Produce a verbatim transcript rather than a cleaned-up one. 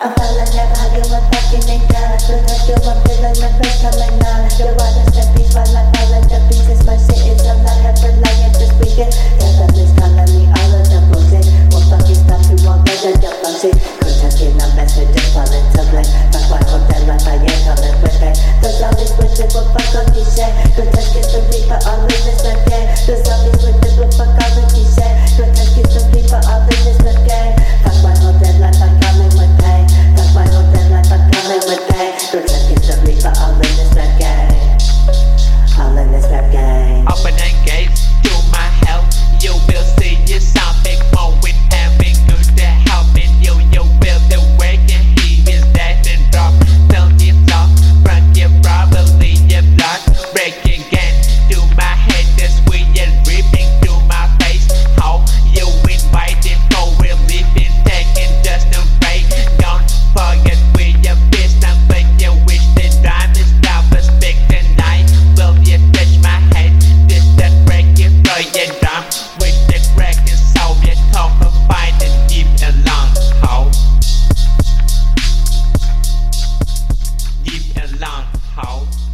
Apalanya bahagia makin negar Berhati mempelan yang pertamanya The waters that be fun like Island the pieces My cities of not have berlayar this weekend Kata sekala ni Allah dan bosen Wong Pakistan tu wong gajah jam bangsit Kucakin a message falling to blame Tak buat hotel lah tanya kalau berkai Cause all this with it will fuck on you say Kucakin some people all in this again Cause all this with it will fuck all in you say Kucakin some people all in this again Tak buat hotel lah tak kami berkai Tak buat hotel lah tak kami berkai Kucakin some people all in this again All in this again Open and gates to my help. You will see yourself more with having good to helping you. You will the way and he is dead and drop. Tell yourself from your probably your blood. Break again to my head. This we are ripping to my face. How you inviting for relief and taking just no break. Don't forget we your business. But you wish the time is stop us big tonight. Will you touch my head? This that break you for your drum. With the crack and Soviet talk of fight and keep along. How? Keep along. How?